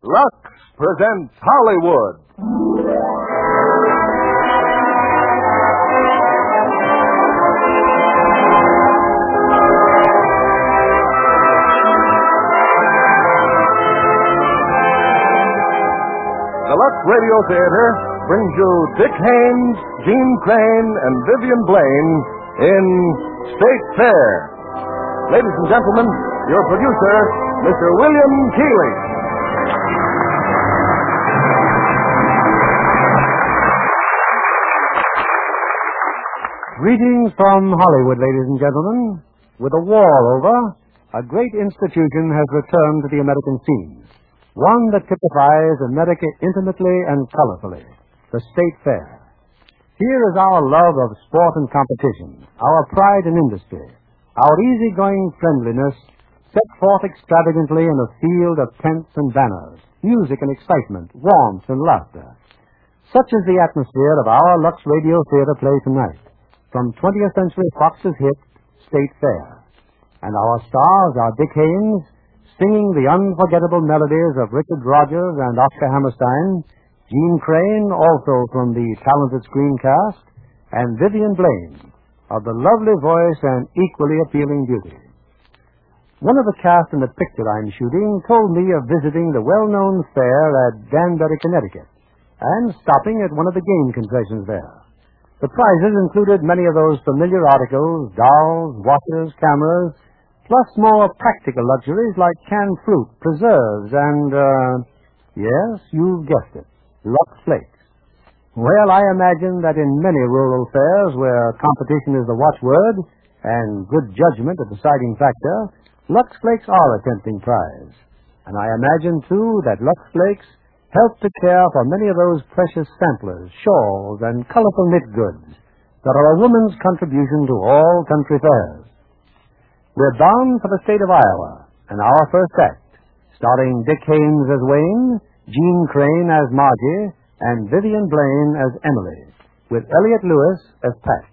Lux presents Hollywood. The Lux Radio Theater brings you Dick Haynes, Gene Crane, and Vivian Blaine in State Fair. Ladies and gentlemen, your producer, Mr. William Keighley. Greetings from Hollywood, ladies and gentlemen. With the war over, a great institution has returned to the American scene. One that typifies America intimately and colorfully, the State Fair. Here is our love of sport and competition, our pride in industry, our easygoing friendliness set forth extravagantly in a field of tents and banners, music and excitement, warmth and laughter. Such is the atmosphere of our Lux Radio Theater play tonight, from 20th Century Fox's hit, State Fair. And our stars are Dick Haynes, singing the unforgettable melodies of Richard Rodgers and Oscar Hammerstein, Gene Crane, also from the talented screen cast, and Vivian Blaine, of the lovely voice and equally appealing beauty. One of the cast in the picture I'm shooting told me of visiting the well-known fair at Danbury, Connecticut, and stopping at one of the game concessions there. The prizes included many of those familiar articles, dolls, watches, cameras, plus more practical luxuries like canned fruit, preserves, and, yes, you've guessed it, Lux Flakes. Well, I imagine that in many rural fairs where competition is the watchword and good judgment a deciding factor, Lux Flakes are a tempting prize. And I imagine, too, that Lux Flakes help to care for many of those precious samplers, shawls, and colorful knit goods that are a woman's contribution to all country fairs. We're bound for the state of Iowa, and our first act, starring Dick Haynes as Wayne, Gene Crane as Margie, and Vivian Blaine as Emily, with Elliott Lewis as Pat.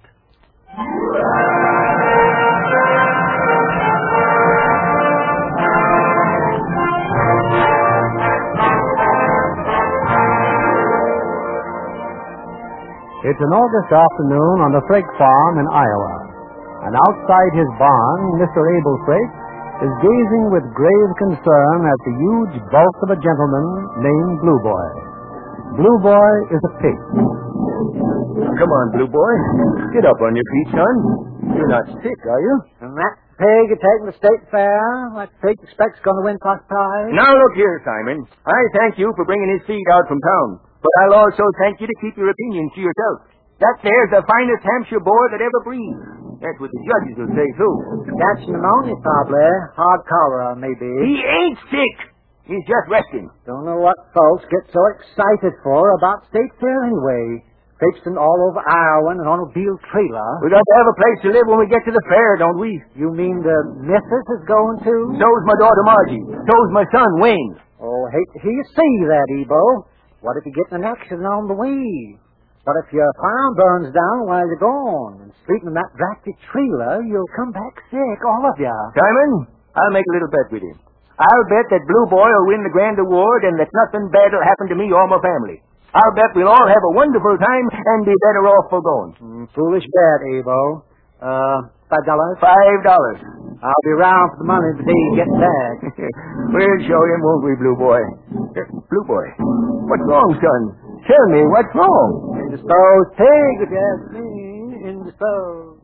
It's an August afternoon on the Frake Farm in Iowa. And outside his barn, Mr. Abel Frake is gazing with grave concern at the huge bulk of a gentleman named Blue Boy. Blue Boy is a pig. Come on, Blue Boy. Get up on your feet, son. You're not sick, are you? And that pig you're taking the state fair? That pig expects going to win first prize? Now, look here, Simon. I thank you for bringing his feed out from town. But I'll also thank you to keep your opinions to yourself. That there's the finest Hampshire boy that ever breathed. That's what the judges will say, too. Catch pneumonia, probably. Hard cholera, maybe. He ain't sick. He's just resting. Don't know what folks get so excited for about state fair anyway. Traipsing all over Iowa in an automobile trailer. We got to have a place to live when we get to the fair, don't we? You mean the missus is going to? So's my daughter Margie. So's my son Wayne. Oh, hate to hear you say that, Ebo. What if you get in an accident on the way? But if your farm burns down while you're gone and sleeping in that drafty trailer, you'll come back sick, all of you. Simon, I'll make a little bet with you. I'll bet that Blue Boy will win the grand award and that nothing bad will happen to me or my family. I'll bet we'll all have a wonderful time and be better off for going. Foolish bet, Abo. $5? $5. I'll be around for the money the day you get back. We'll show him, won't we, Blue Boy? Blue Boy, what's wrong, son? Tell me, what's wrong? Indisposed pig, if you ask me. Indisposed.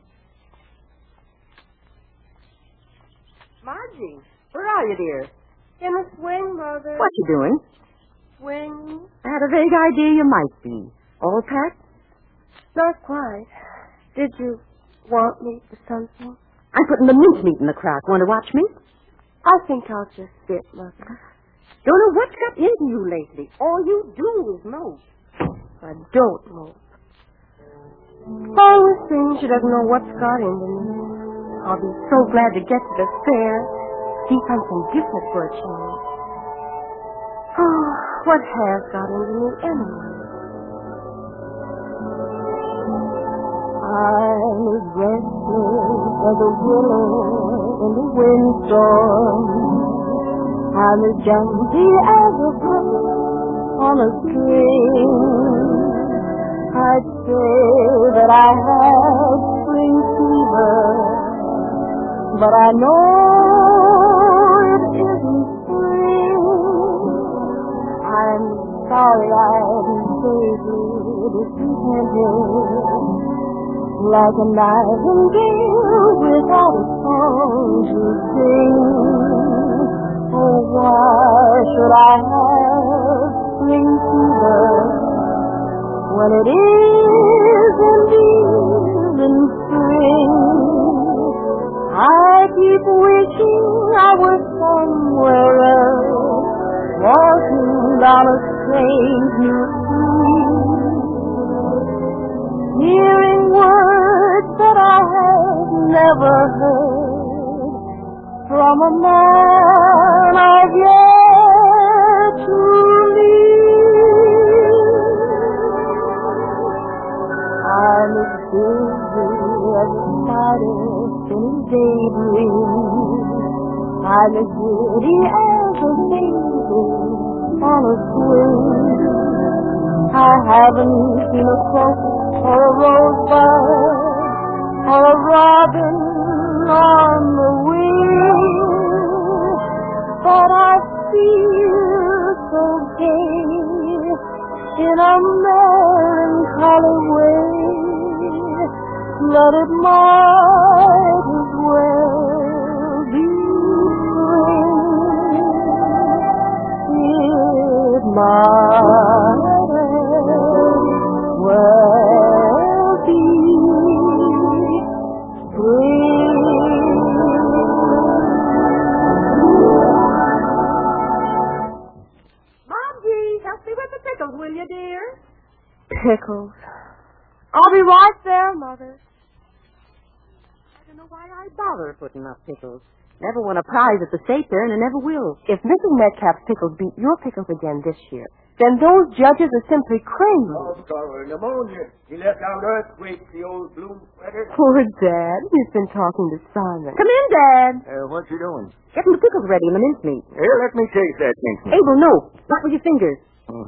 Margie, where are you, dear? In a swing, Mother. What you doing? Swing? I had a vague idea you might be. All packed? Not quite. Did you want me for something? I'm putting the mincemeat in the crack. Want to watch me? I think I'll just sit, Mother. Don't know what's got into you lately. All you do is mope. I don't know. All the things she doesn't know what's got into me. I'll be so glad to get to the fair. See something different for a change. Oh, what has got into me anyway? I'm as restless as a willow in the windstorm. I'm as jumpy as a bird on a string. I'd say that I have spring fever, but I know it isn't spring. I'm sorry I'm vaguely discontented, like a nightingale without a song to sing. Oh, why should I have spring fever when it is indeed in spring? I keep wishing I were somewhere else, walking down a strange new street, hearing words that I have never heard from a man I've yet to meet. I'm as busy as a spider spinning daydreams. I'm as giddy as a baby on a swing. I haven't seen a crocus or a rosebud or a robin on the wing, but I feel so gay in a melancholy way that it might as well be spring. It might as well be spring. Margie, help me with the pickles, will you, dear? Pickles. I'll be right there, Mother. I don't know why I bother putting up pickles. Never won a prize at the state fair, and I never will. If Mrs. Metcalf's pickles beat your pickles again this year, then those judges are simply crazy. Oh, sorry, pneumonia. He left out earthquake, the old blue sweater. Poor Dad. He's been talking to Simon. Come in, Dad. What you doing? Getting the pickles ready in the mincemeat. Here, let me taste that mincemeat. Abel, no. Not with your fingers.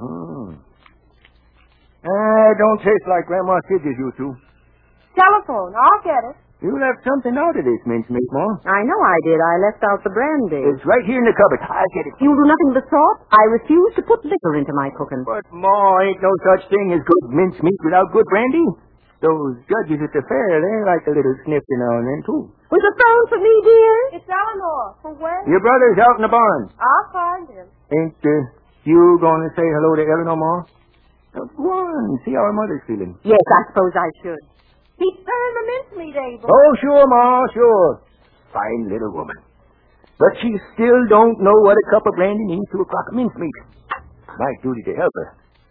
Don't taste like Grandma Kidges used to. Telephone. I'll get it. You left something out of this mincemeat, Ma. I know I did. I left out the brandy. It's right here in the cupboard. I'll get it. You'll do nothing but salt? I refuse to put liquor into my cooking. But, Ma, ain't no such thing as good mincemeat without good brandy. Those judges at the fair, they like a little snifter now and then, too. Was the phone for me, dear? It's Eleanor. For when? Your brother's out in the barn. I'll find him. Ain't you going to say hello to Eleanor, Ma? Go on, see how her mother's feeling. Yes, I suppose I should. He's stirring the mincemeat, Abel. Oh, sure, Ma, sure. Fine little woman. But she still don't know what a cup of brandy means to a crock of mincemeat. My duty to help her.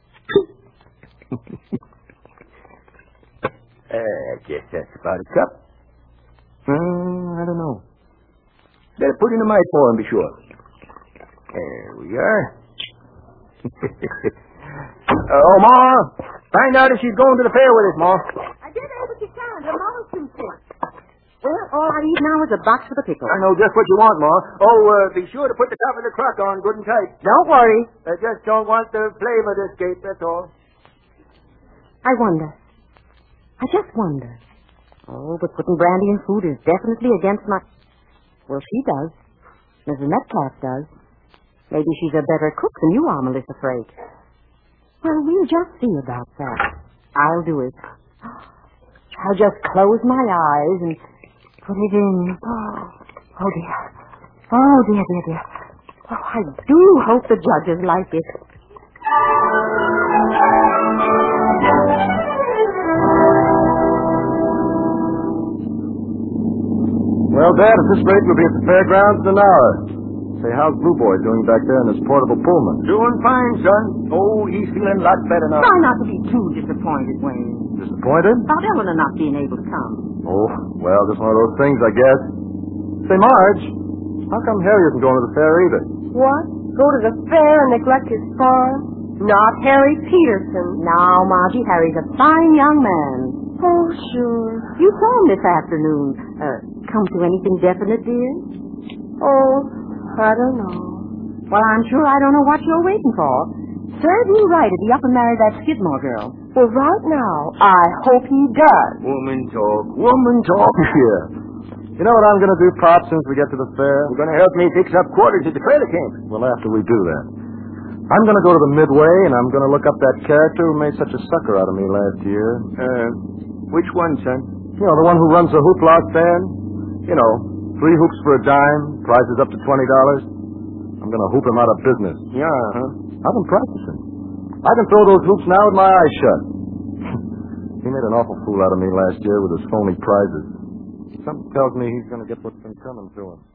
I guess that's about a cup. I don't know. Better put in a mite for him, be sure. There we are. Ma, find out if she's going to the fair with us, Ma. I did all that you can. Her mama's too sick. Well, all I need now is a box for the pickles. I know just what you want, Ma. Oh, be sure to put the top of the crock on good and tight. Don't worry. I just don't want the flavor to escape, that's all. I wonder. I just wonder. Oh, but putting brandy in food is definitely against my... Well, she does. Mrs. Metcalf does. Maybe she's a better cook than you are, Melissa Frake. Well, we'll just see about that. I'll do it. I'll just close my eyes and put it in. Oh, dear. Oh, dear, dear, dear. Oh, I do hope the judges like it. Well, Dad, at this rate, we'll be at the fairgrounds in an hour. Say, how's Blue Boy doing back there in his portable Pullman? Doing fine, son. Oh, he's feeling a lot better now. Try not to be too disappointed, Wayne. Disappointed? About Eleanor not being able to come. Oh, well, just one of those things, I guess. Say, Marge, how come Harry isn't going to the fair either? What? Go to the fair and neglect his farm? Not Harry Peterson. Now, Margie, Harry's a fine young man. Oh, sure. You saw him this afternoon. Come to anything definite, dear? Oh, I don't know. Well, I'm sure I don't know what you're waiting for. Serve you right if he up and marry that Skidmore girl. Well, right now, I hope he does. Woman talk. Woman talk here. You know what I'm going to do, Pop, since we get to the fair? You're going to help me fix up quarters at the trailer camp. Well, after we do that, I'm going to go to the Midway, and I'm going to look up that character who made such a sucker out of me last year. Which one, son? You know, the one who runs the hoopla stand? You know, 3 hoops for a dime, prizes up to $20. I'm going to hoop him out of business. Yeah, huh? I've been practicing. I can throw those hoops now with my eyes shut. He made an awful fool out of me last year with his phony prizes. Something tells me he's going to get what's been coming to him.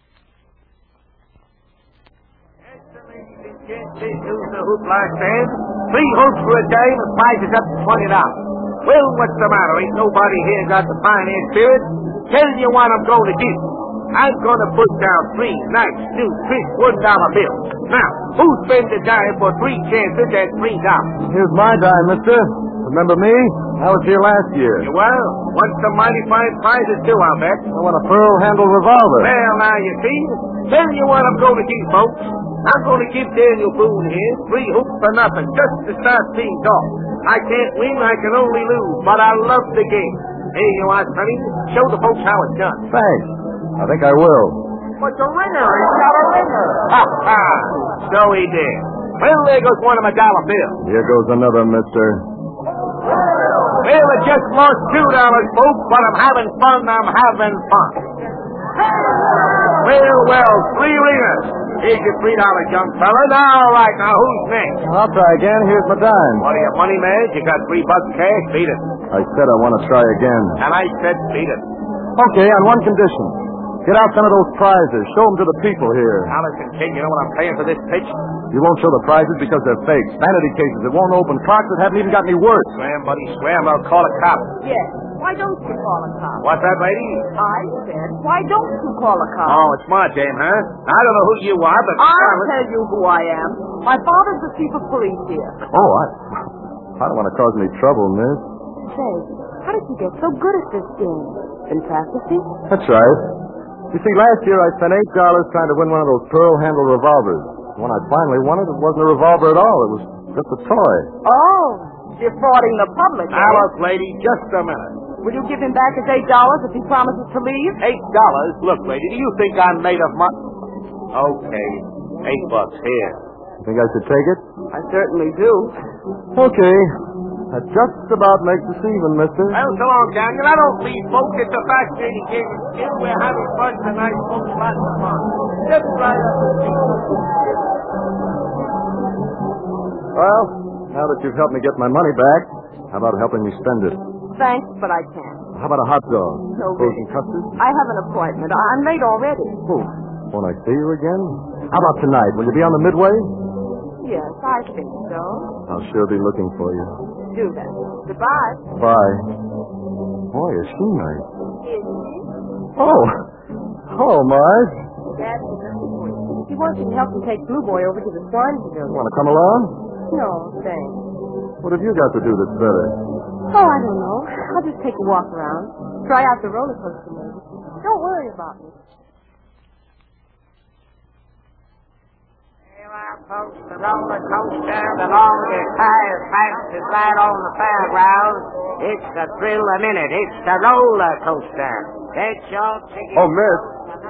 Who's the hoopla stand? 3 hoops for a dime and prizes up to $20. Well, what's the matter? Ain't nobody here got the pioneer spirit? Tell you what I'm going to do. I'm going to put down 3 nice, new, crisp $1 bills. Now, who spends a dime for 3 chances at $3? Here's my dime, mister. Remember me? I was here last year. Well, what's some mighty fine prizes too, I'll bet. I want a pearl-handled revolver. Well, now you see. Tell you what I'm going to do, folks. I'm going to give Daniel Boone here 3 hoops for nothing, just to start things off. I can't win, I can only lose, but I love the game. Here you are, Sonny. Show the folks how it's done. Thanks. I think I will. What's a ringer? He's got a ringer. Ha, ha. So he did. Well, there goes one of my dollar bills. Here goes another, mister. Well, I just lost $2, folks, but I'm having fun. Well, 3 ringers. Here's your $3, young fella. Now, all right, now who's next? I'll try again. Here's my dime. What are you, money man? You got $3 cash? Beat it. I said I want to try again. And I said beat it. Okay, on one condition. Get out some of those prizes. Show them to the people here. Allison King, you know what I'm paying for this pitch? You won't show the prizes because they're fakes. Vanity cases that won't open. Clocks that haven't even got any worth. Swam, buddy, swam. I'll call a cop. Yes. Why don't you call a cop? What's that, lady? I said, why don't you call a cop? Oh, it's my dame, huh? I don't know who you are, but... I'll tell you who I am. My father's the chief of police here. Oh, I don't want to cause any trouble, miss. Say, how did you get so good at this game? Been practicing? That's right. You see, last year I spent $8 trying to win one of those pearl-handled revolvers. When I finally won it, it wasn't a revolver at all. It was just a toy. Oh, defrauding the public. Now, look, lady, just a minute. Will you give him back his $8 if he promises to leave? $8? Look, lady, do you think I'm made of money? Okay, $8 here. You think I should take it? I certainly do. Okay. That just about makes us even, mister. Well, so long, Daniel. I don't leave, folks. It's a fascinating game. Here we're having fun tonight, folks. Lots of fun. Just right up the street. Well, now that you've helped me get my money back, how about helping me spend it? Thanks, but I can't. How about a hot dog? No, Frozen custard? I have an appointment. I'm late already. Oh, won't I see you again? How about tonight? Will you be on the Midway? Yes, I think so. I'll sure be looking for you. Do that. Goodbye. Bye. Boy, is she nice. Is she? Oh. Hello, Marge. Daddy, he wants you to help him take Blue Boy over to the swine pavilion. Want to come along? No, thanks. What have you got to do that's better? Oh, I don't know. I'll just take a walk around. Try out the roller coaster maybe. Don't worry about me. Folks, the roller coaster, the longest, highest, fastest ride on the fairgrounds. It's the thrill a minute. It's the roller coaster. Get your ticket. Oh, miss.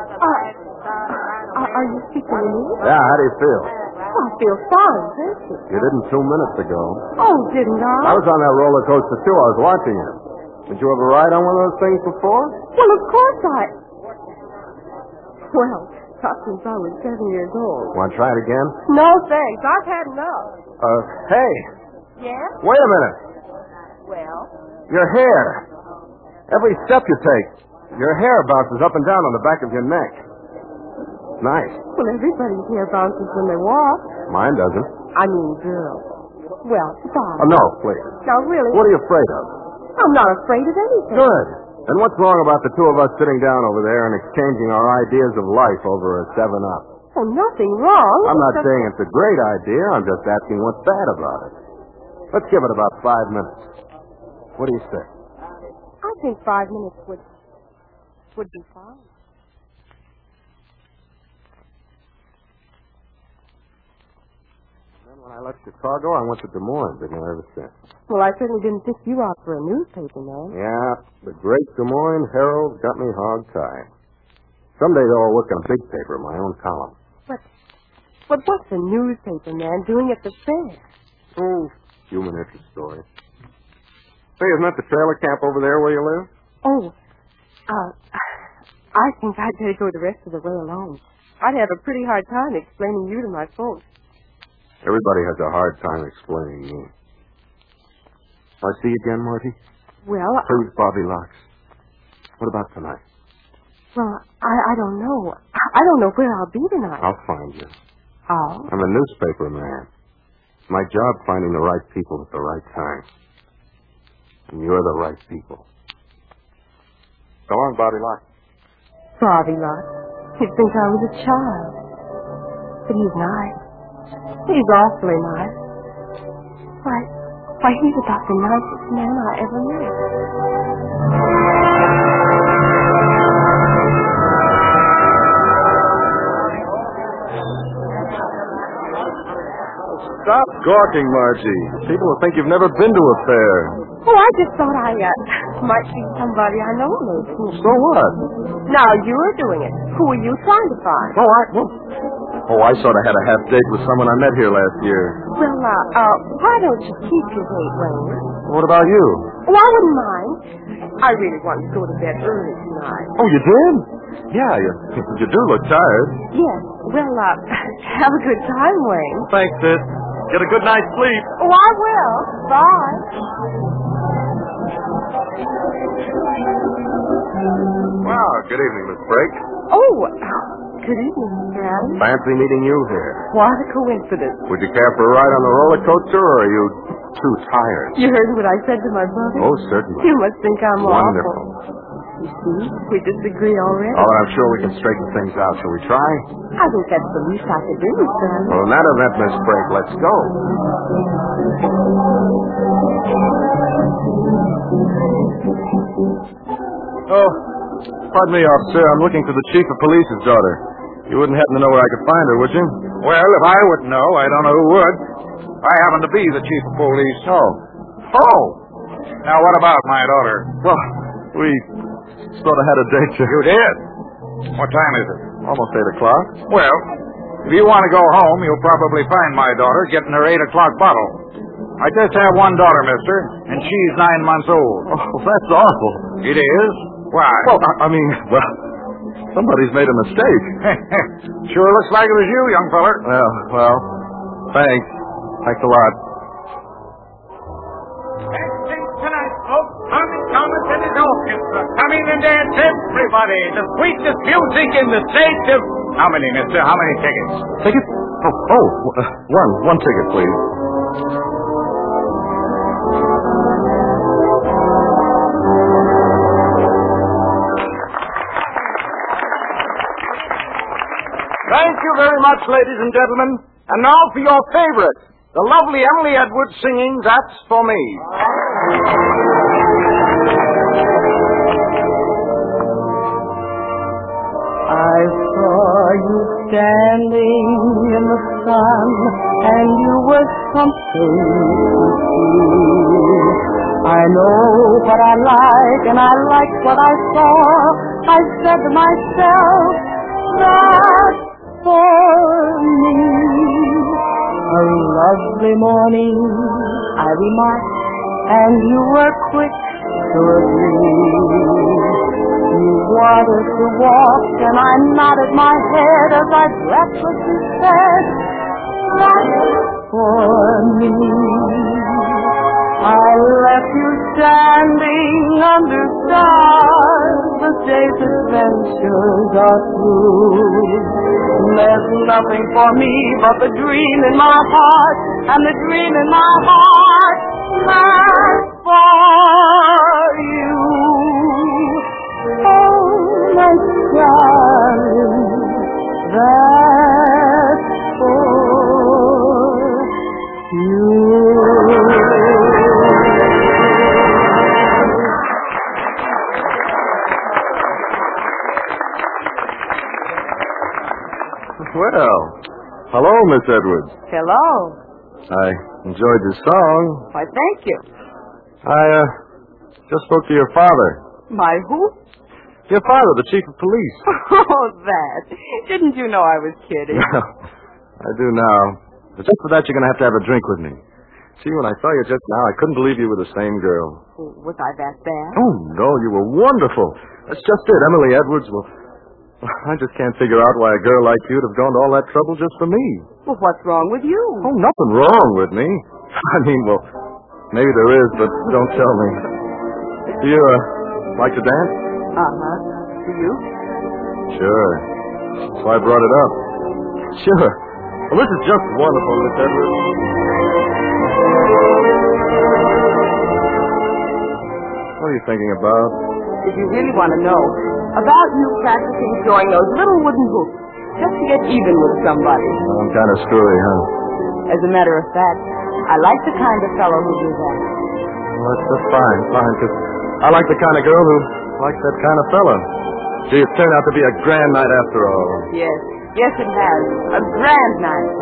Are you speaking to me? Yeah, how do you feel? I feel fine, thank you. You didn't 2 minutes ago. Oh, didn't I I? was on that roller coaster, too. I was watching it. Did you ever ride on one of those things before? Well, of course I... Well, not since I was 7 years old. Want to try it again? No, thanks. I've had enough. Hey, Yeah? wait a minute. Well? Your hair. Every step you take, your hair bounces up and down on the back of your neck. Nice. Well, everybody's hair bounces when they walk. Mine doesn't. I mean, girls. Well, goodbye. Oh, no, please. Now, really, What are you afraid of? I'm not afraid of anything. Good. And what's wrong about the two of us sitting down over there and exchanging our ideas of life over a 7-Up? Oh, nothing wrong. I'm not except- saying it's a great idea. I'm just asking what's bad about it. Let's give it about 5 minutes. What do you say? I think 5 minutes would be fine. And when I left Chicago, I went to Des Moines. Been there ever since. Well, I certainly didn't pick you out for a newspaper, man. Yeah, the great Des Moines Herald's got me hog-tied. Someday, though, I'll work on a big paper, my own column. But what's a newspaper man doing at the fair? Oh, human interest story. Say, isn't that the trailer camp over there where you live? Oh, I think I'd better go the rest of the way alone. I'd have a pretty hard time explaining you to my folks. Everybody has a hard time explaining me. I see you again, Marty? Well, Please, Bobby Locks. What about tonight? Well, I don't know. I don't know where I'll be tonight. I'll find you. Oh? I'm a newspaper man. It's my job finding the right people at the right time. And you're the right people. So long, Bobby Locks. Bobby Locks. He'd think I was a child. But he's nice. He's awfully nice. Why, he's about the nicest man I ever met. Stop gawking, Margie. People will think you've never been to a fair. Oh, I just thought I might see somebody I know lately. So what? Now you're doing it. Who are you trying to find? I sort of had a half date with someone I met here last year. Well, why don't you keep your date, Wayne? What about you? Oh, I wouldn't mind. I really want to go to bed early tonight. Oh, you did? Yeah, you do look tired. Yes. Well, have a good time, Wayne. Thanks, sis. Get a good night's sleep. Oh, I will. Bye. Wow, good evening, Miss Brake. Oh, good evening, Mr. Adams. Fancy meeting you here. What a coincidence. Would you care for a ride on the roller coaster, or are you too tired? You heard what I said to my brother? Oh, certainly. You must think I'm Wonderful. awful. You see, we disagree already. Oh, I'm sure we can straighten things out. Shall we try? I think that's the least I could do, Mr. Adams. Well, in that event, Miss Brake, let's go. Oh, pardon me, officer. I'm looking for the chief of police's daughter. You wouldn't happen to know where I could find her, would you? Well, if I wouldn't know, I don't know who would. I happen to be the chief of police. Oh. Now, what about my daughter? Well, we sort of had a date. You did? What time is it? Almost 8 o'clock. Well, if you want to go home, you'll probably find my daughter getting her 8 o'clock bottle. I just have one daughter, mister, and she's 9 months old. Oh, that's awful. It is? Why? Well, somebody's made a mistake. Sure looks like it was you, young feller. Well, thanks. Thanks a lot. Tonight, folks, Tommy Thomas and his orchestra coming and dance everybody. The sweetest music in the state of... How many, mister? How many tickets? Tickets? One ticket, please. Thank you very much, ladies and gentlemen. And now for your favorite, the lovely Emily Edwards singing That's For Me. I saw you standing in the sun, and you were something to see. I know what I like, and I liked what I saw. I said to myself, that's for me. A lovely morning, I remarked, and you were quick to agree. You wanted to walk, and I nodded my head as I breathlessly said, that's for me. I left you standing under stars. The day's adventures are through. There's nothing for me but the dream in my heart, and the dream in my heart, that's for you. Oh, my darling, that's for you. Well, hello, Miss Edwards. Hello. I enjoyed your song. Why, thank you. I just spoke to your father. My who? Your father, the chief of police. Oh, that. Didn't you know I was kidding? I do now. But just for that, you're going to have a drink with me. See, when I saw you just now, I couldn't believe you were the same girl. Was I that bad? Oh, no, you were wonderful. That's just it. Emily Edwards, well, I just can't figure out why a girl like you'd have gone to all that trouble just for me. Well, what's wrong with you? Oh, nothing wrong with me. I mean, well, maybe there is, but don't tell me. Do you, like to dance? Uh-huh. Do you? Sure. That's why I brought it up. Sure. Well, this is just wonderful, Miss Edwards. What are you thinking about? If you really want to know, about you practicing throwing those little wooden hoops just to get even with somebody. Well, I'm kind of screwy, huh? As a matter of fact, I like the kind of fellow who does that. Well, that's just fine, because I like the kind of girl who likes that kind of fella. Gee, it's turned out to be a grand night after all. Yes. Yes, it has. A grand night.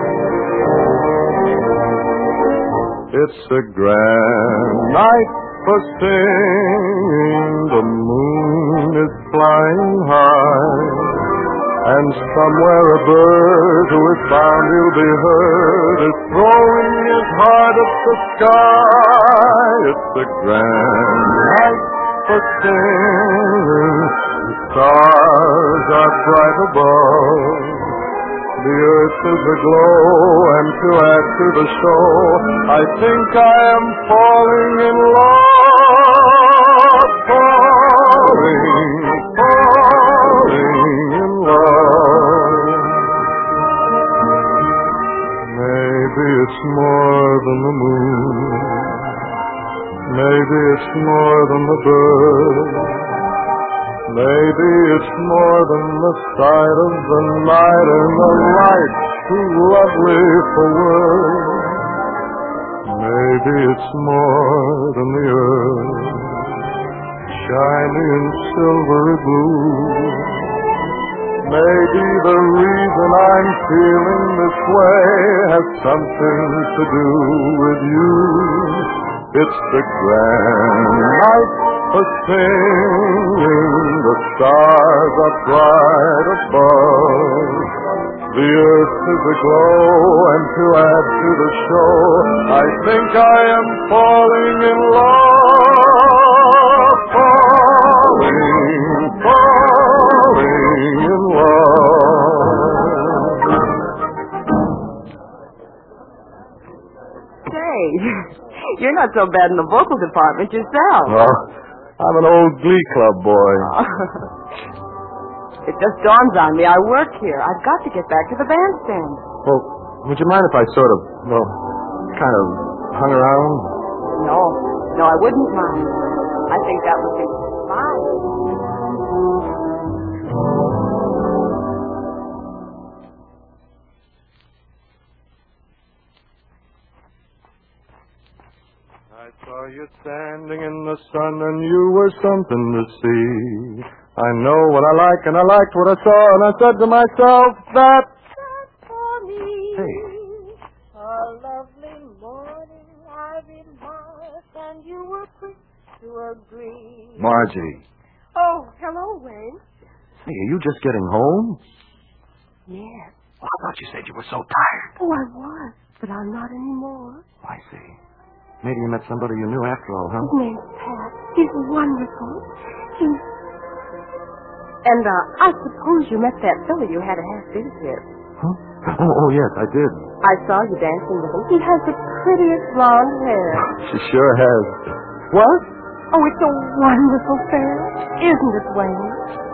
It's a grand night for singing. The moon is flying high. And somewhere a bird who is bound he'll be heard is throwing his heart up the sky. It's a grand night for singing. The stars are bright above. The earth is aglow, and to add to the show, I think I am falling in love. Falling in love. Maybe it's more than the moon. Maybe it's more than the bird. Maybe it's more than the sight of the night and the light too lovely for words. Maybe it's more than the earth, shiny and silvery blue. Maybe the reason I'm feeling this way has something to do with you. It's the grand night for singing. The stars are bright above. The earth is aglow, and to add to the show, I think I am falling in love. Falling in love. Say, you're not so bad in the vocal department yourself. Well, I'm an old Glee Club boy. It just dawns on me. I work here. I've got to get back to the bandstand. Well, would you mind if I sort of, kind of hung around? No, I wouldn't mind. I think that would be fine. I saw you standing in the sun, and you were something to see. I know what I like, and I liked what I saw, and I said to myself, that's for me. Hey. A lovely morning I remarked, and you were quick to agree. Margie. Oh, hello, Wayne. Hey, are you just getting home? Yes. Oh, I thought you said you were so tired. Oh, I was, but I'm not anymore. I see. Maybe you met somebody you knew after all, huh? His name's Pat. He's wonderful. And I suppose you met that fellow you had a half-dinner with. Huh? Oh, yes, I did. I saw you dancing with him. He has the prettiest blonde hair. She sure has. What? Oh, it's a wonderful fair, isn't it, Wayne?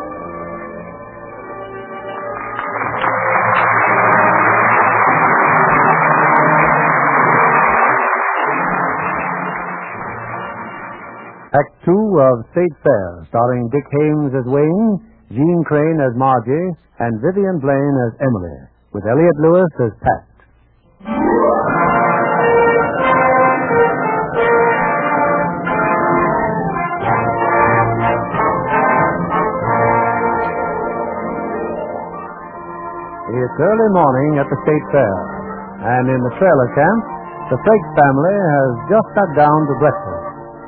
Act 2 of State Fair, starring Dick Haymes as Wayne, Jean Crane as Margie, and Vivian Blaine as Emily, with Elliot Lewis as Pat. It's early morning at the State Fair, And in the trailer camp, the Frakes family has just sat down to breakfast.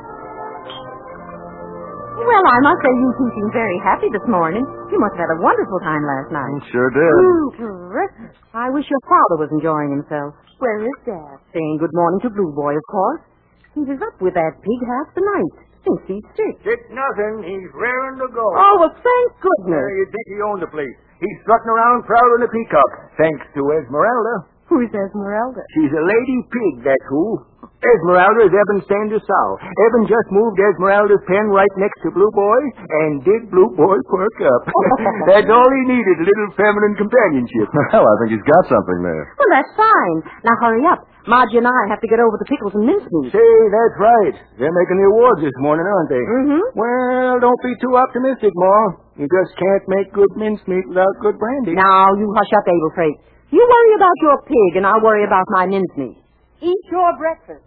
Well, I must say you two seem very happy this morning. You must have had a wonderful time last night. Sure did. Terrific. I wish your father was enjoying himself. Where is Dad? Saying good morning to Blue Boy, of course. He was up with that pig half the night, since he's sick. Sick nothing. He's raring to go. Oh, well, thank goodness. You'd think he owned the place. He's strutting around proud in a peacock, thanks to Esmeralda. Who is Esmeralda? She's a lady pig, that's who. Esmeralda is Eben Sanders' sow. Eben just moved Esmeralda's pen right next to Blue Boy, and did Blue Boy perk up. That's all he needed, a little feminine companionship. Well, I think he's got something there. Well, that's fine. Now, hurry up. Margie and I have to get over the pickles and mincemeat. Say, that's right. They're making the awards this morning, aren't they? Mm-hmm. Well, don't be too optimistic, Ma. You just can't make good mincemeat without good brandy. Now, you hush up, Abel Frakes. You worry about your pig, and I'll worry about my mincemeat. Eat your breakfast.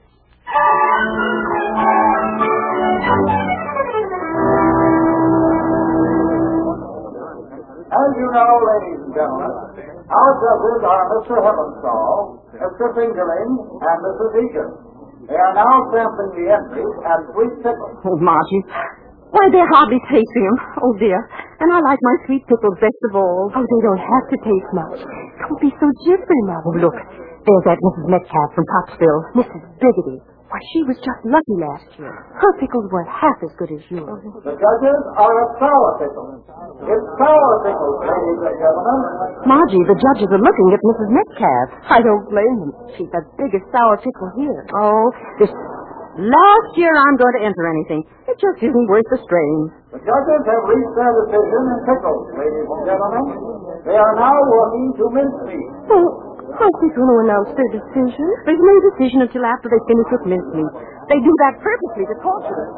As you know, ladies and gentlemen, our judges are Mr. Heppenstall, Mr. Fingerling, and Mrs. Egan. They are now sampling the entries and sweet pickles. Oh, Margie. Why, they're hardly tasting them. Oh, dear. And I like my sweet pickles best of all. Oh, they don't have to taste much. Don't be so jittery, Mother. Oh, look. There's that Mrs. Metcalf from Pottsville. Mrs. Biggity. Why, she was just lucky last year. Her pickles weren't half as good as yours. The judges are at sour pickles. It's sour pickles, ladies and gentlemen. Margie, the judges are looking at Mrs. Metcalf. I don't blame them. She's the biggest sour pickle here. Oh, this last year I'm going to enter anything. It just isn't worth the strain. The judges have reached their decision in pickles, ladies and gentlemen. They are now working to mincemeat. Well, aren't they going to announce their decision? There's no decision until after they finish with mincemeat. They do that purposely to torture us.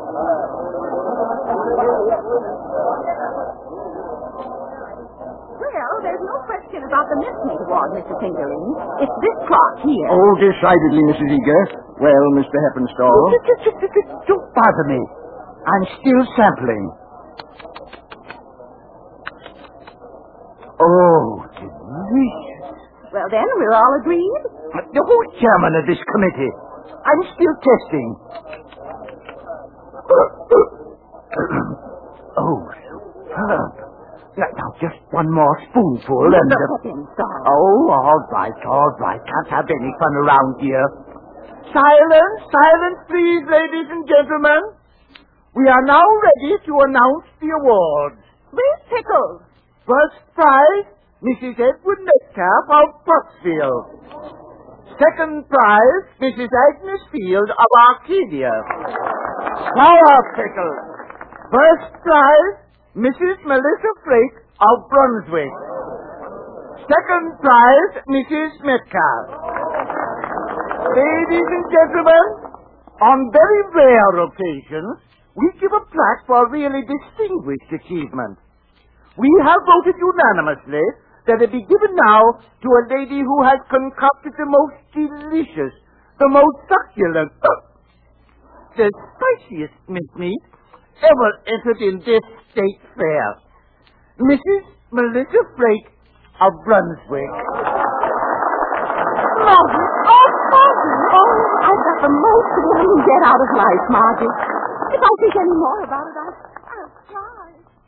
Well, there's no question about the mincemeat award, Mr. Fingerling. It's this clock here. Oh, decidedly, Mrs. Eager. Well, Mr. Heppenstall. Don't bother me. I'm still sampling. Oh, delicious. Well, then, we're all agreed. Who's chairman of this committee? I'm still testing. Oh, superb. Now, just one more spoonful and... Oh, all right. Can't have any fun around here. Silence, please, ladies and gentlemen. We are now ready to announce the awards. These pickles. First prize, Mrs. Edward Metcalf of Pottsville. Second prize, Mrs. Agnes Field of Arcadia. Sour pickle. First prize, Mrs. Melissa Frake of Brunswick. Second prize, Mrs. Metcalf. Ladies and gentlemen, on very rare occasions, we give a plaque for really distinguished achievement. We have voted unanimously that it be given now to a lady who has concocted the most delicious, the most succulent, the spiciest mincemeat ever entered in this state fair. Mrs. Melissa Frake of Brunswick. Margie! Oh, Margie! Oh, I've got the most we can get out of life, Margie. If I think any more about it, I'll cry.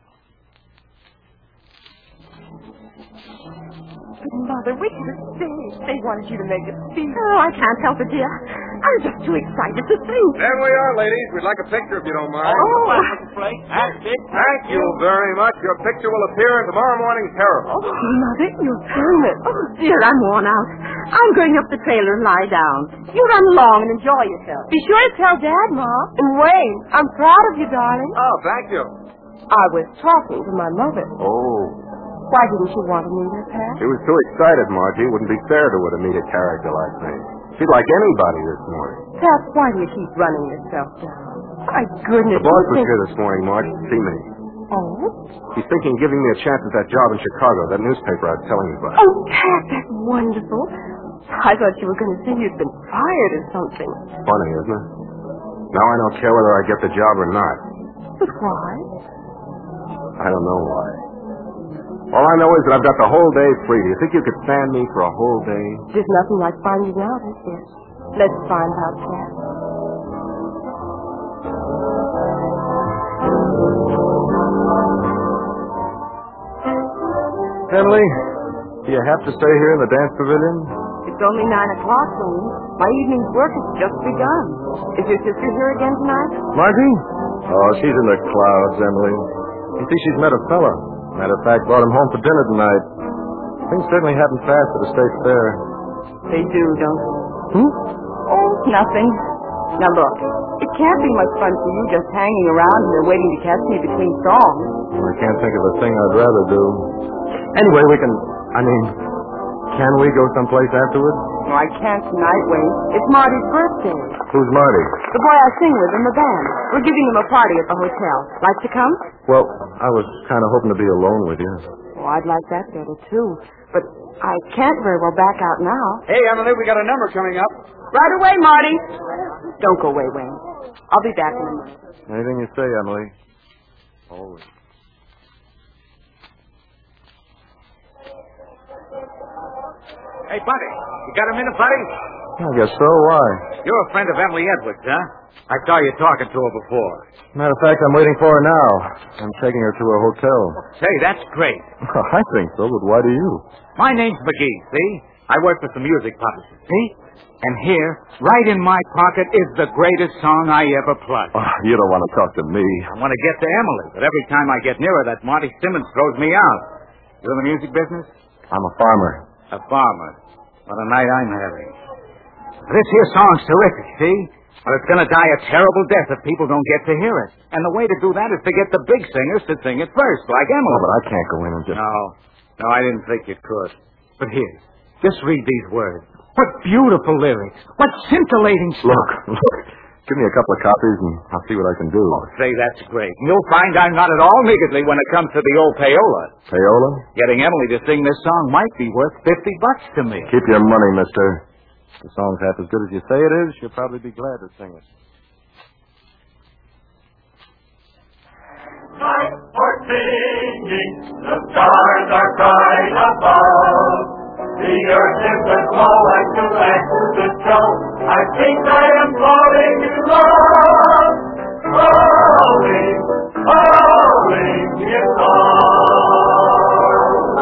Mother, we should have stayed. They wanted you to make a speech. Oh, I can't help it, dear. I'm just too excited to sing. There we are, ladies. We'd like a picture if you don't mind. Oh, That's it. Thank you very much. Your picture will appear in tomorrow morning's Herald. Oh, Mother, you're feeling it. oh, dear, I'm worn out. I'm going up the trailer and lie down. You run along and enjoy yourself. Be sure to tell Dad, Mom. And Wayne, I'm proud of you, darling. Oh, thank you. I was talking to my mother. Oh. Why didn't you want to meet her, Pat? She was too excited, Margie. It wouldn't be fair to her to meet a character like me. She'd like anybody this morning. Pat, why do you keep running yourself down? My goodness. The boss was here this morning, Marge, to see me. Oh? He's thinking of giving me a chance at that job in Chicago, that newspaper I was telling you about. Oh, Pat, that's wonderful. I thought you were going to say you'd been fired or something. Funny, isn't it? Now I don't care whether I get the job or not. But why? I don't know why. All I know is that I've got the whole day free. Do you think you could stand me for a whole day? There's nothing like finding out, is there? Let's find out, Pat. Emily, do you have to stay here in the dance pavilion? It's only 9 o'clock, Wayne. My evening's work has just begun. Is your sister here again tonight? Margie? Oh, she's in the clouds, Emily. You see, she's met a fella. Matter of fact, brought him home for dinner tonight. Things certainly happen fast at the State Fair. They do, don't they? Oh, nothing. Now look, it can't be much fun for you just hanging around here waiting to catch me between songs. I can't think of a thing I'd rather do. Anyway, can we go someplace afterwards? No, I can't tonight, Wayne. It's Marty's birthday. Who's Marty? The boy I sing with in the band. We're giving him a party at the hotel. Like to come? Well, I was kind of hoping to be alone with you. Oh, I'd like that better, too. But I can't very well back out now. Hey, Emily, we got a number coming up. Right away, Marty. Don't go away, Wayne. I'll be back in a minute. Anything you say, Emily. Always. Hey, buddy. You got a minute, buddy? I guess so. Why? You're a friend of Emily Edwards, huh? I saw you talking to her before. Matter of fact, I'm waiting for her now. I'm taking her to a hotel. Say, that's great. I think so, but why do you? My name's McGee, see? I work for some music publishers, see? And here, right in my pocket, is the greatest song I ever plugged. Oh, you don't want to talk to me. I want to get to Emily, but every time I get near her, that Marty Simmons throws me out. You in the music business? I'm a farmer. A farmer. What a night I'm having. This here song's terrific, see? But it's going to die a terrible death if people don't get to hear it. And the way to do that is to get the big singers to sing it first, like Emily. Oh, but I can't go in and just... No, I didn't think you could. But here, just read these words. What beautiful lyrics. What scintillating stuff. Look. Give me a couple of copies and I'll see what I can do. Oh, say, that's great. And you'll find I'm not at all niggardly when it comes to the old payola. Payola? Getting Emily to sing this song might be worth $50 to me. Keep your money, mister. If the song's half as good as you say it is, she'll probably be glad to sing it. Time for singing, the stars are bright above. The earth is as small as to answer the show. I think I am falling in love. Falling in love.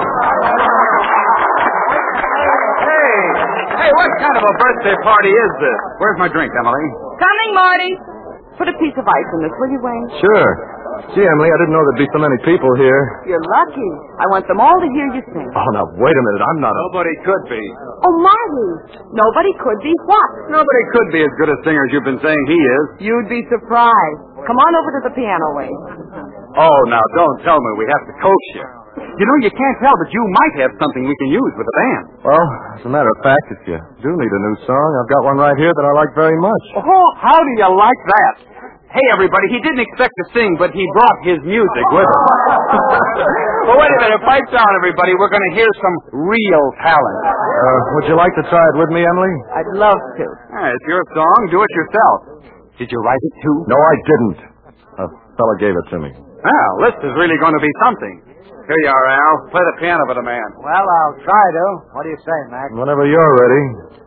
Hey, what kind of a birthday party is this? Where's my drink, Emily? Coming, Marty. Put a piece of ice in this, will you, Wayne? Sure. Gee, Emily, I didn't know there'd be so many people here. You're lucky. I want them all to hear you sing. Oh, now, wait a minute. I'm not a... Nobody could be. Oh, Marty. Nobody could be what? Nobody could be as good a singer as you've been saying he is. You'd be surprised. Come on over to the piano, Wayne. Oh, now, don't tell me we have to coax you. You know, you can't tell, but you might have something we can use with the band. Well, as a matter of fact, if you do need a new song, I've got one right here that I like very much. Oh, how do you like that? Hey, everybody, he didn't expect to sing, but he brought his music with him. Well, wait a minute. Pipe down, everybody. We're going to hear some real talent. Would you like to try it with me, Emily? I'd love to. It's your song. Do it yourself. Did you write it, too? No, I didn't. A fella gave it to me. Well, this is really going to be something. Here you are, Al. Play the piano for the man. Well, I'll try to. What do you say, Mac? Whenever you're ready.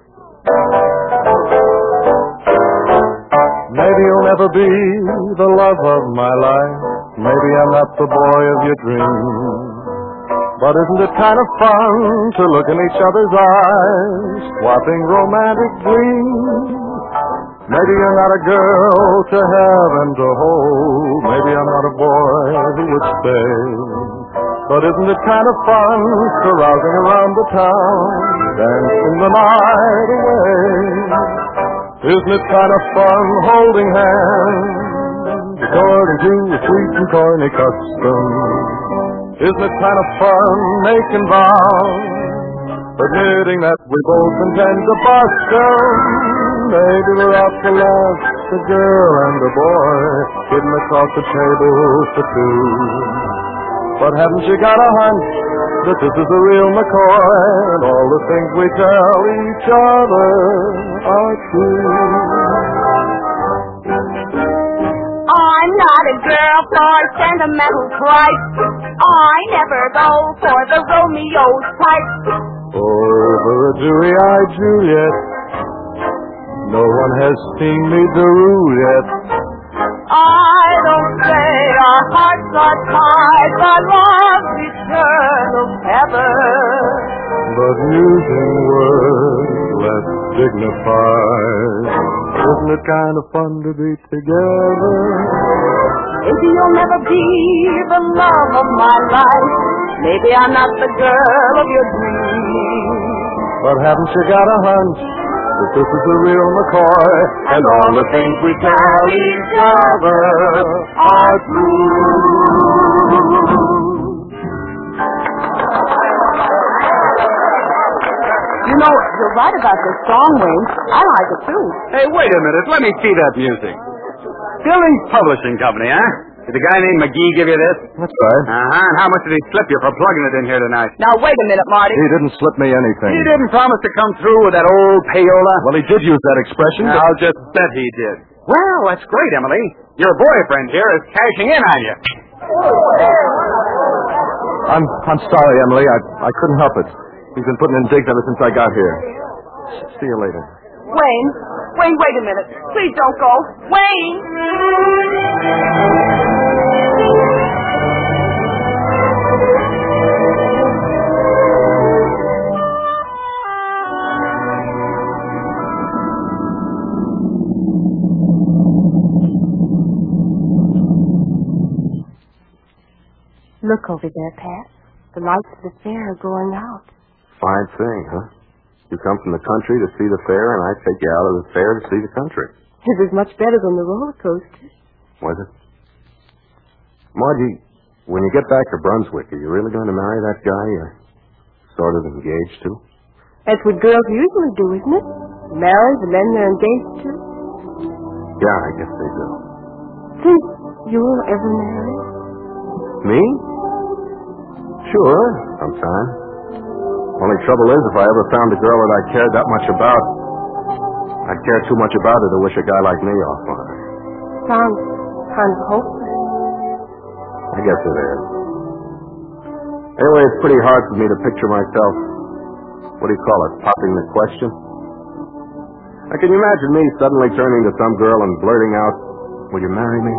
Maybe you'll never be the love of my life. Maybe I'm not the boy of your dreams. But isn't it kind of fun to look in each other's eyes, swapping romantic gleams? Maybe you're not a girl to have and to hold. Maybe I'm not a boy who would stay. But isn't it kind of fun carousing around the town, dancing the night away? Isn't it kind of fun holding hands, according to a sweet and corny custom? Isn't it kind of fun making vows, admitting that we both intend to bust them? Maybe we're out to love, the girl and the boy, sitting across the table for two. But haven't you got a hunch that this is the real McCoy, and all the things we tell each other are true? I'm not a girl for sentimental price. I never go for the Romeo's pipe. Over a dewy-eyed Juliet, no one has seen me Daru yet. I don't say our hearts are tied by love's eternal tether. But using words less dignified, isn't it kind of fun to be together? Maybe you'll never be the love of my life. Maybe I'm not the girl of your dreams. But haven't you got a hunch that this is the real McCoy, and all the things we tell each other are true? You know, you're right about this song, Wayne. I like it, too. Hey, wait a minute. Let me see that music. Billings Publishing Company, huh? Did the guy named McGee give you this? That's right. Uh-huh. And how much did he slip you for plugging it in here tonight? Now, wait a minute, Marty. He didn't slip me anything. He didn't promise to come through with that old payola? Well, he did use that expression. but- I'll just bet he did. Well, that's great, Emily. Your boyfriend here is cashing in on you. I'm sorry, Emily. I couldn't help it. He's been putting in digs ever since I got here. See you later. Wayne, wait a minute. Please don't go. Wayne! Look over there, Pat. The lights of the fair are going out. Fine thing, huh? You come from the country to see the fair, and I take you out of the fair to see the country. It was much better than the roller coaster. Was it? Margie, when you get back to Brunswick, are you really going to marry that guy you're sort of engaged to? That's what girls usually do, isn't it? Marry the men they're engaged to. Yeah, I guess they do. Think you'll ever marry? Me? Sure, sometime. Only trouble is, if I ever found a girl that I cared that much about, I'd care too much about her to wish a guy like me off on her. Sounds kind of hopeless. I guess it is. Anyway, it's pretty hard for me to picture myself, what do you call it, popping the question. Now, can you imagine me suddenly turning to some girl and blurting out, will you marry me?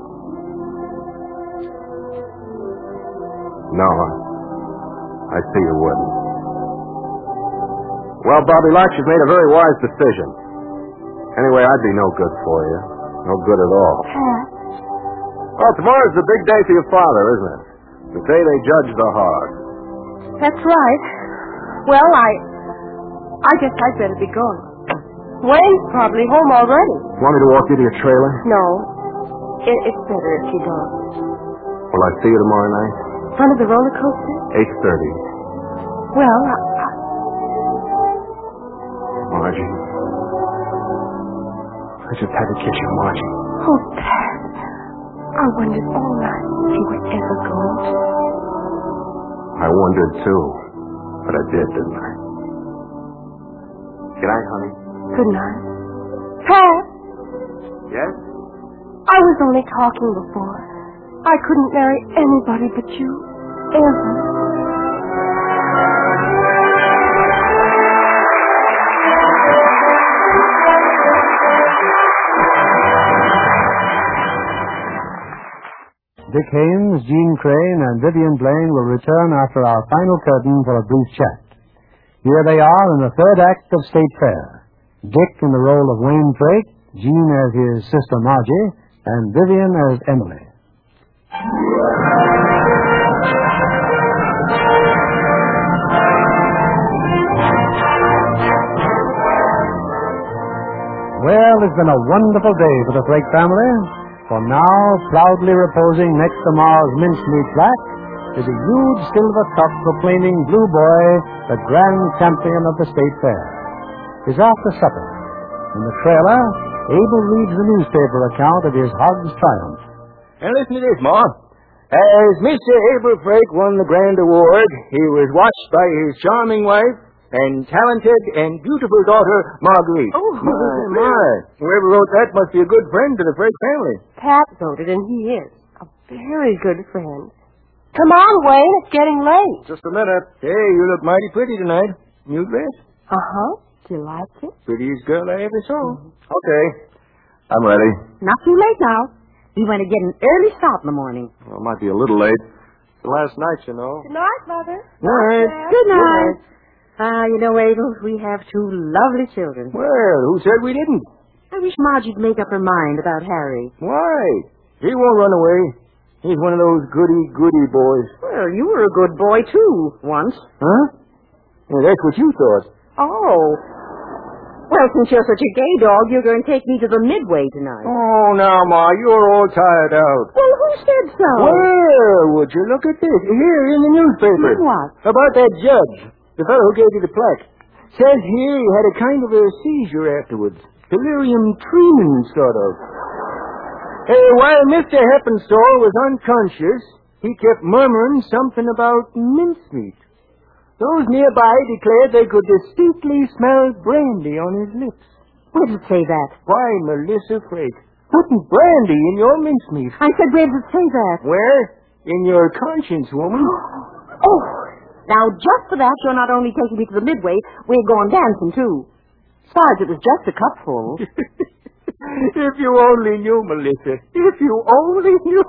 No, I see you wouldn't. Well, Bobby Locke, you've made a very wise decision. Anyway, I'd be no good for you. No good at all. Pat. Well, tomorrow's the big day for your father, isn't it? The day they judge the hog. That's right. Well, I guess I'd better be going. Wayne's probably home already. Want me to walk you to your trailer? No. It's better if you don't. Will I see you tomorrow night? In front of the roller coaster? 8:30. Well, Margie. I just had to kiss you, Margie. Oh, Pat. I wondered all night if you were ever going to. I wondered, too. But I did, didn't I? Good night, honey. Good night. Pat, Yes? I was only talking before. I couldn't marry anybody but you. Ever. Dick Haynes, Jean Crane, and Vivian Blaine will return after our final curtain for a brief chat. Here they are in the third act of State Fair. Dick in the role of Wayne Drake, Jean as his sister Margie, and Vivian as Emily. Well, it's been a wonderful day for the Drake family. For now, proudly reposing next to Ma's mincemeat plaque is a huge silver cup proclaiming Blue Boy the grand champion of the State Fair. It's after supper. In the trailer, Abel reads the newspaper account of his hog's triumph. And listen to this, Ma. As Mr. Abel Frake won the grand award, he was watched by his charming wife and talented and beautiful daughter, Marguerite. Oh, my. Whoever wrote that must be a good friend to the Frake family. Pat wrote it, and he is a very good friend. Come on, Wayne. It's getting late. Just a minute. Hey, you look mighty pretty tonight. New dress? Uh-huh. Do you like it? Prettiest girl I ever saw. Okay. I'm ready. Not too late now. We want to get an early start in the morning. Well, it might be a little late. The last night, you know. Good night, Mother. Night. Good night. You know, Abel, we have two lovely children. Well, who said we didn't? I wish Margie'd make up her mind about Harry. Why? He won't run away. He's one of those goody boys. Well, you were a good boy, too, once. Huh? Well, that's what you thought. Oh. Well, since you're such a gay dog, you're going to take me to the Midway tonight. Oh, now, Ma, you're all tired out. Well, who said so? Well, would you look at this? Here in the newspaper. What? About that judge. The fellow who gave you the plaque. Says here he had a kind of a seizure afterwards. Delirium tremens, sort of. Hey, while Mr. Heppenstall was unconscious, he kept murmuring something about mincemeat. Those nearby declared they could distinctly smell brandy on his lips. Where did it say that? Why, Melissa Frake, putting brandy in your mincemeat. I said, where did it say that? Where? In your conscience, woman. Oh, now just for that, you're not only taking me to the Midway, we're going dancing, too. Besides, it was just a cupful. If you only knew, Melissa. If you only knew.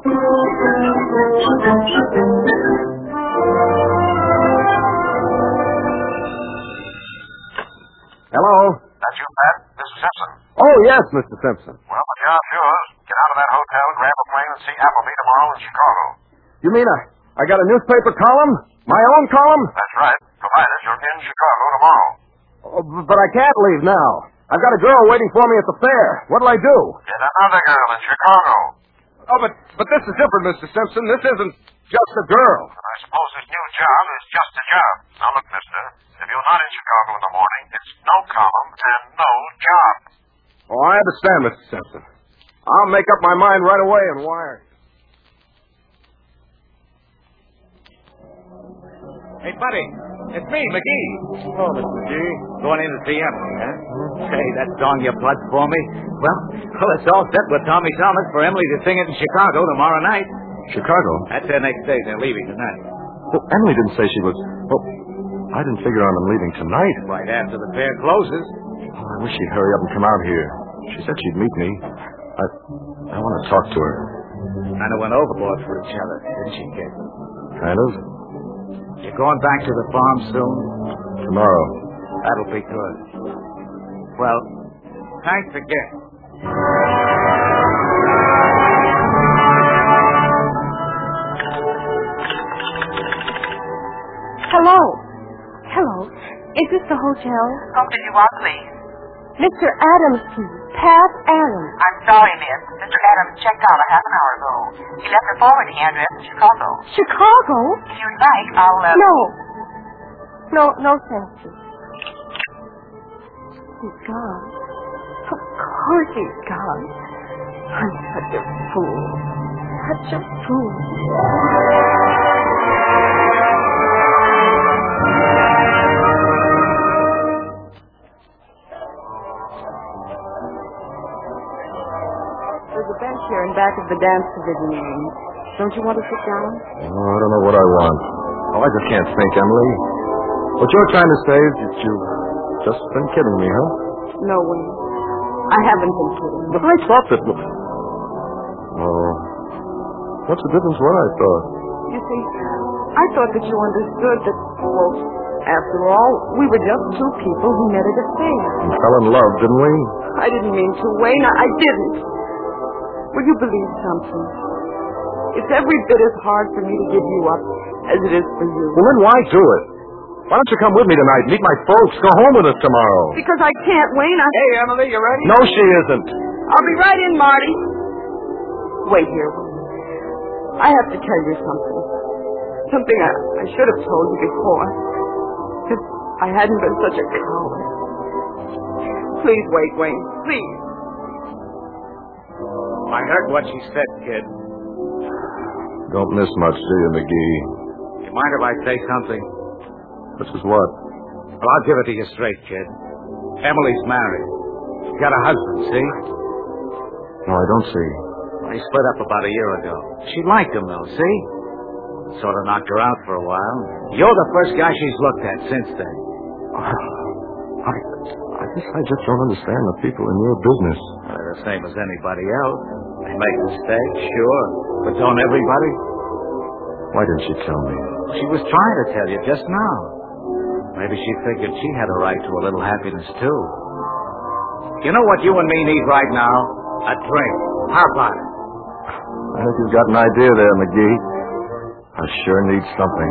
Hello? That's you, Pat? Mr. Simpson. Oh, yes, Mr. Simpson. Well, the job's yours. Get out of that hotel, grab a plane, and see Appleby tomorrow in Chicago. You mean I got a newspaper column? My own column? That's right, provided you're in Chicago tomorrow. Oh, but I can't leave now. I've got a girl waiting for me at the fair. What'll I do? Get another girl in Chicago. Oh, but this is different, Mr. Simpson. This isn't just a girl. And I suppose this new job is just a job. Now, look, mister, if you're not in Chicago in the morning, it's no column and no job. Oh, I understand, Mr. Simpson. I'll make up my mind right away and wire. Hey, buddy, it's me, McGee. Oh, Mr. McGee. Going in to see Emily, huh? Say, that song you plugged for me. Well, it's all set with Tommy Thomas for Emily to sing it in Chicago tomorrow night. Chicago? That's their next day. They're leaving tonight. Well, Emily didn't say she was... Well, I didn't figure on them leaving tonight. Right after the fair closes. Oh, I wish she'd hurry up and come out here. She said she'd meet me. I want to talk to her. Kind of went overboard for each other, didn't she, kid? Kind of. You're going back to the farm soon? Tomorrow. That'll be good. Well, thanks again. Hello. Hello. Is this the hotel? Whom did you want, please? Mr. Adams, please. Pat Adams. I'm sorry, miss. Mr. Adams checked out a half an hour ago. He left a forwarding address in Chicago. Chicago? If you'd like, I'll, No, thank you. He's gone. Of course he's gone. I'm such a fool. Such a fool. There's a bench here in back of the dance division room. Don't you want to sit down? Oh, I don't know what I want. Oh, I just can't think, Emily. What you're trying to say is that you've just been kidding me, huh? No, Wayne. I haven't been kidding. But I thought that... Oh. What's the difference what I thought? You see, I thought that you understood that, well, after all, we were just two people who met at a fair. We fell in love, didn't we? I didn't mean to, Wayne. I didn't. Will you believe something? It's every bit as hard for me to give you up as it is for you. Well, then why do it? Why don't you come with me tonight, meet my folks, go home with us tomorrow? Because I can't, Wayne. Hey, Emily, you ready? No, she isn't. I'll be right in, Marty. Wait here, Wayne. I have to tell you something. Something I should have told you before. If I hadn't been such a coward. Please wait, Wayne. Please. I heard what she said, kid. Don't miss much, do you, McGee? You mind if I say something? This is what? Well, I'll give it to you straight, kid. Emily's married. She's got a husband, see? No, I don't see. They split up about a year ago. She liked him, though, see? Sort of knocked her out for a while. You're the first guy she's looked at since then. I guess I just don't understand the people in your business. They're the same as anybody else. They make mistakes, sure. But don't everybody? Why didn't she tell me? She was trying to tell you just now. Maybe she figured she had a right to a little happiness, too. You know what you and me need right now? A drink. How about it? I think you've got an idea there, McGee. I sure need something.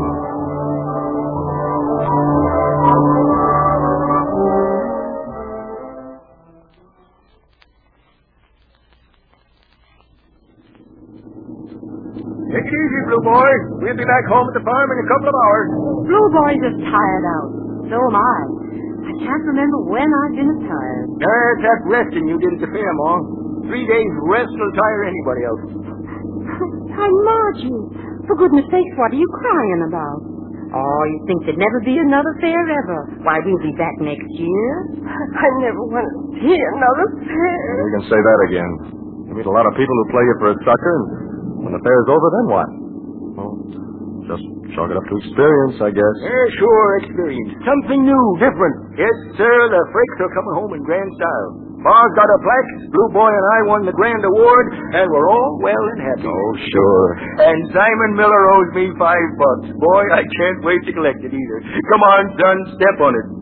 Take it easy, Blue Boy. We'll be back home at the farm in a couple of hours. Blue Boy's just tired out. So am I. I can't remember when I've been as tired. It's that resting you did at the fair, Ma. 3 days rest will tire anybody else. Hi, Margie. For goodness sakes, what are you crying about? Oh, you think there'd never be another fair ever. Why, we'll be back next year. I never want to see another fair. You can say that again. You meet a lot of people who play you for a sucker, and when the fair's over, then what? Well, just chalk it up to experience, I guess. Yeah, sure, experience. Something new, different. Yes, sir, the Frakes are coming home in grand style. Pa's got a plaque, Blue Boy and I won the grand award, and we're all well and happy. Oh, sure. And Simon Miller owes me $5. Boy, I can't wait to collect it either. Come on, son, step on it.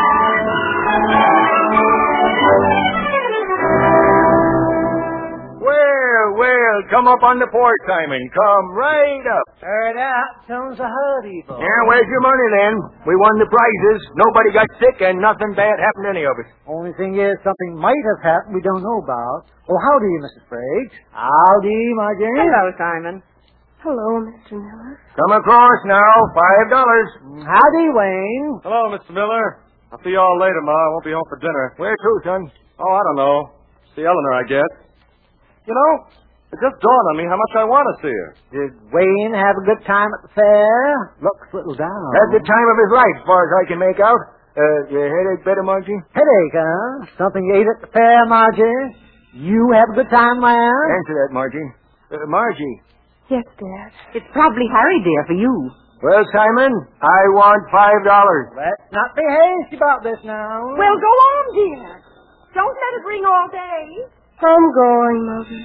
Well, come up on the porch, Simon. Come right up. Hurry up. Sounds a hurry, boy. Yeah, where's your money then? We won the prizes. Nobody got sick and nothing bad happened to any of us. Only thing is, something might have happened we don't know about. Oh, howdy, Mrs. Frakes. Howdy, Margie. Hello, Simon. Hello, Mr. Miller. Come across now. $5. Howdy, Wayne. Hello, Mr. Miller. I'll see you all later, Ma. I won't be home for dinner. Where to, son? Oh, I don't know. See Eleanor, I guess. You know, it just dawned on me how much I want to see her. Did Wayne have a good time at the fair? Looks a little down. Had the time of his life, as far as I can make out. Your headache better, Margie? Headache, huh? Something you ate at the fair, Margie? You have a good time, man? Answer that, Margie. Margie. Yes, Dad. It's probably Harry, dear, for you. Well, Simon, I want $5. Let's not be hasty about this now. Well, go on, dear. Don't let it ring all day. I'm going, Mother.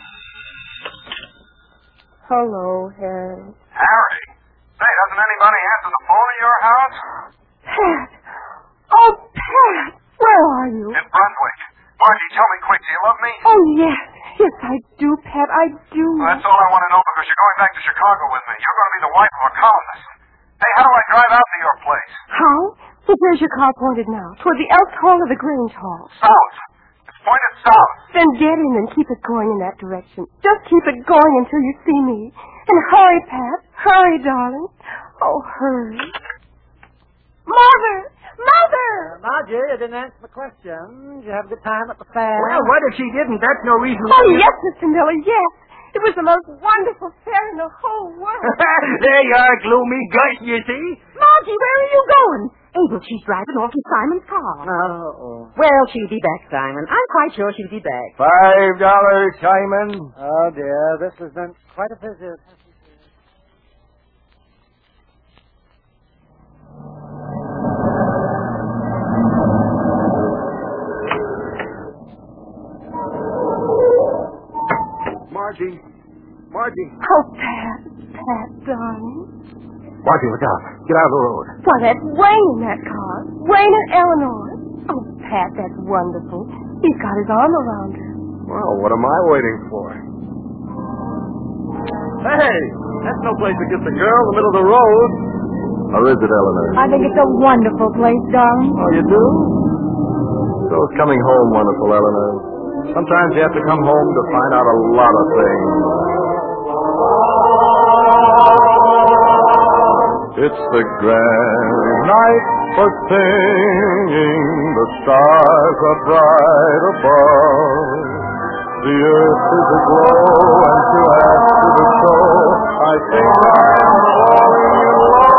Hello, Harry. Harry? Say, doesn't anybody answer the phone in your house? Pat. Oh, Pat. Where are you? In Brunswick. Margie, tell me quick, do you love me? Oh, yes. Yes, I do, Pat. I do. Well, that's all I want to know because you're going back to Chicago with me. You're going to be the wife of a columnist. Hey, how do I drive out to your place? How? Well, where's your car pointed now? Toward the Elks Hall or the Grange Hall? South. It's pointed south. Then get in and keep it going in that direction. Just keep it going until you see me. And hurry, Pat. Hurry, darling. Oh, hurry. Mother! Mother! Margie, you didn't answer the question. Did you have a good time at the fair? Well, what if she didn't? That's no reason. Oh, yes, Mr. Miller, yes. It was the most wonderful fair in the whole world. There you are, gloomy gush, you see. Margie, where are you going? Abel, she's driving off in Simon's car. Oh. Well, she'll be back, Simon. I'm quite sure she'll be back. $5, Simon. Oh, dear. This has been quite a visit. Margie. Oh, Pat, darling. Margie, look out. Get out of the road. Why, that's Wayne in that car. Wayne and Eleanor. Oh, Pat, that's wonderful. He's got his arm around her. Well, what am I waiting for? Hey, that's no place to kiss a girl in the middle of the road. Or is it, Eleanor? I think it's a wonderful place, darling. Oh, you do? So is coming home wonderful, Eleanor. Sometimes you have to come home to find out a lot of things. It's the grand night for singing. The stars are bright above. The earth is aglow, and to add to the show, I think I'm falling in love.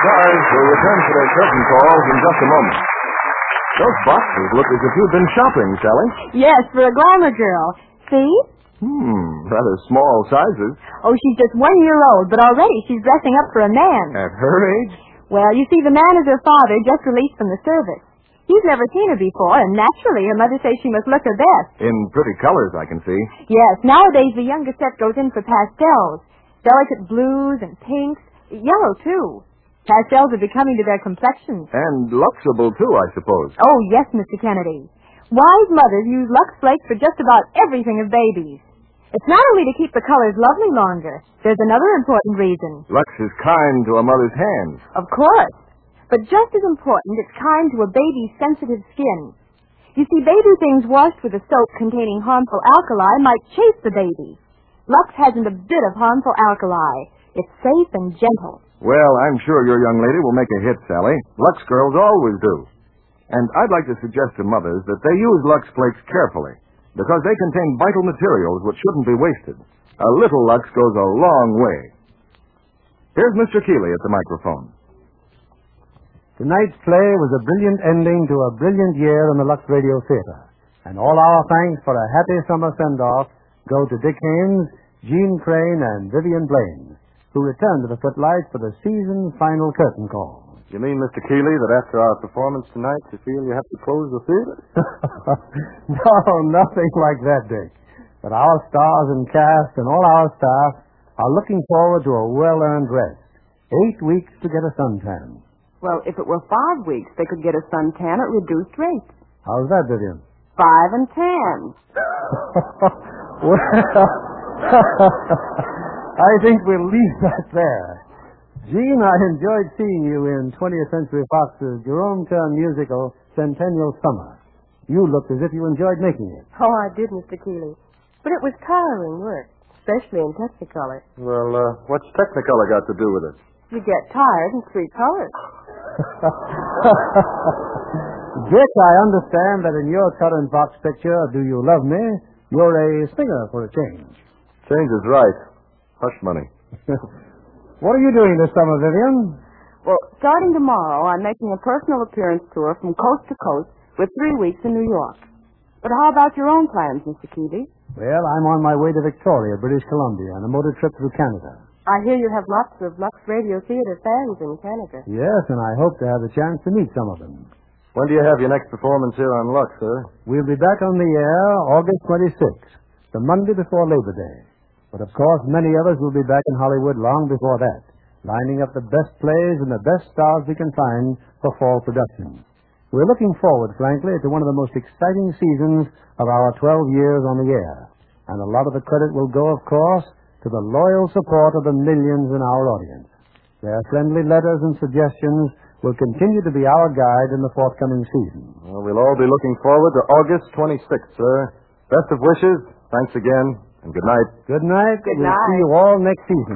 stars will return for their curtain calls in just a moment. Those boxes look as if you've been shopping, Sally. Yes, for a glamour girl. See? Rather small sizes. Oh, she's just 1 year old, but already she's dressing up for a man. At her age? Well, you see, the man is her father, just released from the service. He's never seen her before, and naturally her mother says she must look her best. In pretty colors, I can see. Yes, nowadays the younger set goes in for pastels. Delicate blues and pinks. Yellow, too. Pastels are becoming to their complexions. And luxable, too, I suppose. Oh, yes, Mr. Kennedy. Wise mothers use Lux Flakes for just about everything of babies. It's not only to keep the colors lovely longer. There's another important reason. Lux is kind to a mother's hands. Of course. But just as important, it's kind to a baby's sensitive skin. You see, baby things washed with a soap containing harmful alkali might chase the baby. Lux hasn't a bit of harmful alkali. It's safe and gentle. Well, I'm sure your young lady will make a hit, Sally. Lux girls always do. And I'd like to suggest to mothers that they use Lux Flakes carefully, because they contain vital materials which shouldn't be wasted. A little Lux goes a long way. Here's Mr. Keeley at the microphone. Tonight's play was a brilliant ending to a brilliant year in the Lux Radio Theater. And all our thanks for a happy summer send-off go to Dick Haynes, Gene Crane, and Vivian Blaine, who returned to the footlights for the season's final curtain call. You mean, Mr. Keeley, that after our performance tonight, you feel you have to close the theater? No, nothing like that, Dick. But our stars and cast and all our staff are looking forward to a well-earned rest. 8 weeks to get a suntan. Well, if it were 5 weeks, they could get a suntan at reduced rates. How's that, Vivian? 5 and 10. Well, I think we'll leave that there. Gene, I enjoyed seeing you in 20th Century Fox's Jerome Kern musical, Centennial Summer. You looked as if you enjoyed making it. Oh, I did, Mr. Keeley. But it was tiring work, especially in Technicolor. Well, what's Technicolor got to do with it? You get tired in 3 colors. Dick, I understand that in your current box picture, Do You Love Me, you're a singer for a change. Change is right. Hush money. What are you doing this summer, Vivian? Well, starting tomorrow, I'm making a personal appearance tour from coast to coast with 3 weeks in New York. But how about your own plans, Mr. Keeley? Well, I'm on my way to Victoria, British Columbia, on a motor trip through Canada. I hear you have lots of Lux Radio Theater fans in Canada. Yes, and I hope to have a chance to meet some of them. When do you have your next performance here on Lux, sir? We'll be back on the air August 26th, the Monday before Labor Day. But, of course, many of us will be back in Hollywood long before that, lining up the best plays and the best stars we can find for fall productions. We're looking forward, frankly, to one of the most exciting seasons of our 12 years on the air. And a lot of the credit will go, of course, to the loyal support of the millions in our audience. Their friendly letters and suggestions will continue to be our guide in the forthcoming season. Well, we'll all be looking forward to August 26th, sir. Best of wishes. Thanks again. And good night. Good night. Good We'll night. see you all next season.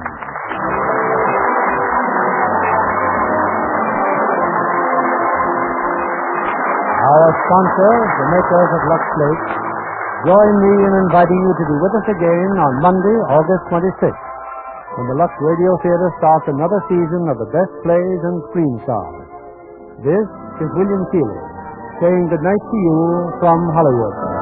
Our sponsors, the makers of Lux Flakes, join me in inviting you to be with us again on Monday, August 26th, when the Lux Radio Theater starts another season of the best plays and screen stars. This is William Keeley, saying good night to you from Hollywood.